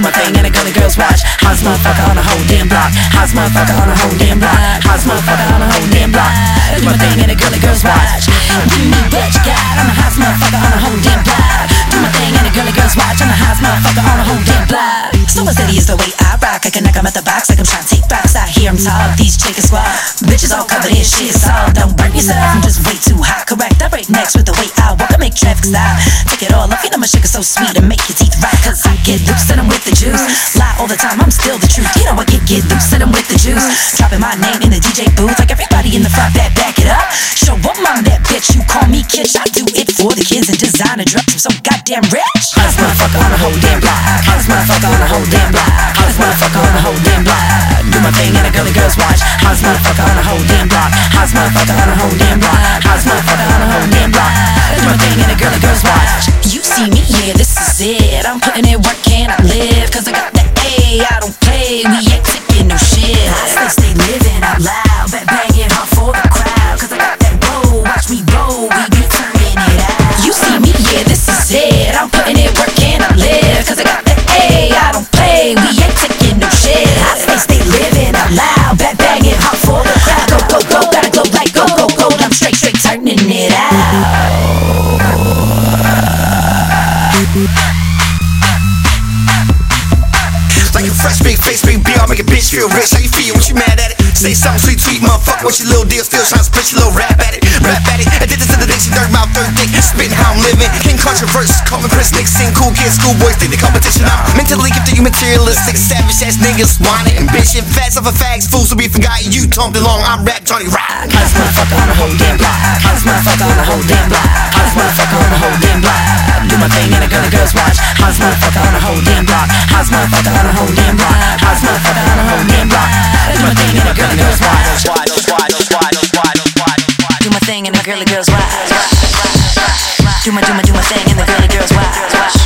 my thing and the girly girls watch. Hottest motherfucker on the whole damn block. Hottest motherfucker on the whole damn block. Hottest motherfucker on the whole damn block. Do my thing and the girly girls watch. Give me what you got. I'm the hottest motherfucker on the whole damn block. Do my thing and the girly girls watch. I'm the hottest motherfucker on the whole damn block. Slow and steady is the way I rock. I can knock 'em at the box like I'm trying to take box. I hear 'em talk, these chickens squad. Bitches all covered in shit, so don't burn yourself. I'm just way too hot, correct. I break necks with the way I walk. I make traffic stop. Take it all off, you know my shit is so sweet and make your teeth right. Cause I get loose and I'm with the juice. Lie all the time, I'm still the truth. You know I get loose and I'm with the juice. Dropping my name in the DJ booth like everybody in the front back it up. Show up, I'm that bitch, you call me Kitsch. I do it for the kids and designer drugs. I'm so goddamn rich. Hottest motherfucker on the whole damn block. Hottest motherfucker on the whole damn block. Hottest motherfucker on the whole damn block. Do my thing and the girly girls watch. Hottest motherfucker on the whole damn block. Hottest motherfucker on the whole damn block. Hottest motherfucker on the whole damn block. Do my thing and the girly girls watch. You see me, yeah, this is it. I'm putting in work and I live. Cause I got the A, I don't play. We ain't taking no shit. I stay living out loud. Bet banging hard for the crowd. Cause I got that roll, watch me roll. We be turning it out. You see me, yeah, this is it. I'm putting in work and I live. Cause I got the A, I don't play. We ain't taking no shit. I stay living out loud. Bet banging hard for the crowd. Go, go, go, gotta go like go, go, go. I'm straight turning it out. Like a fresh big face, big beer, I'll make a bitch feel rich. How you feel? What you mad at it? Say something sweet, sweet, motherfucker. What's your little deal? Still trying to split your little rap at it. Rap at it. Addicted to the dick, she third mouth, third dick. Spitting how I'm living. King controversial. Call me Chris Nixon. Cool kids, schoolboys, think the competition. I'm mentally gifted, you materialistic. Savage ass niggas want it. Ambition, fats off of fags. Fools will be forgotten. You talked along. I'm rap Johnny Rock. Hottest motherfucker on the whole damn block. Hottest motherfucker on the whole damn block. Hottest motherfucker on the whole damn block. Do my thing and the girly girls watch. Hottest motherfucker on the whole damn block. Hottest motherfucker on the whole damn block. Hottest motherfucker on the whole damn block. Do my thing and the girly girls watch. Do my thing and the girly girls watch. Do my thing and the girly girls watch.